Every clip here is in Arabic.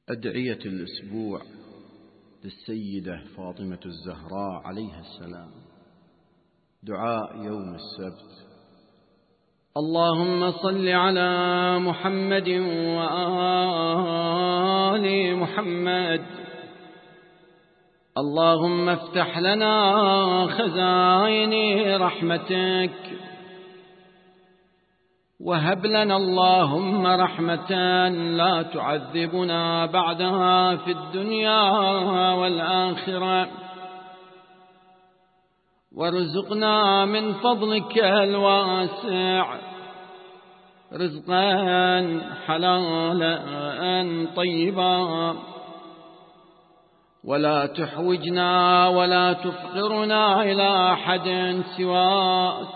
أدعية الأسبوع للسيدة فاطمة الزهراء عليها السلام. دعاء يوم السبت: اللهم صل على محمد وآل محمد. اللهم افتح لنا خزائن رحمتك، وهب لنا اللهم رحمة لا تعذبنا بعدها في الدنيا والآخرة، وارزقنا من فضلك الواسع رزقا حلالا طيبا، ولا تحوجنا ولا تفقرنا إلى أحد سواك،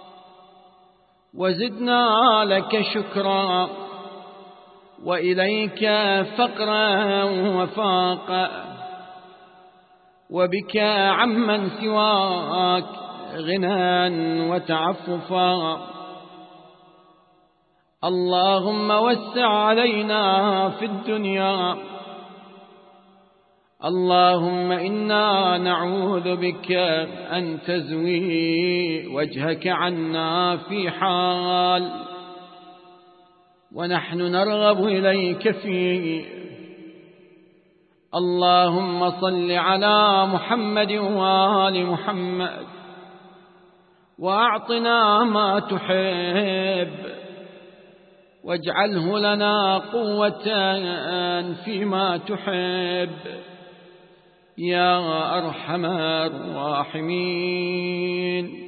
وزدنا لك شكرا وإليك فقرا وفاقا، وبك عمن سواك غنى وتعففا. اللهم وسع علينا في الدنيا. اللهم إنا نعوذ بك أن تزوي وجهك عنا في حال ونحن نرغب إليك فيه. اللهم صل على محمد وآل محمد، وأعطنا ما تحب، واجعله لنا قوة فيما تحب يا أرحم الراحمين.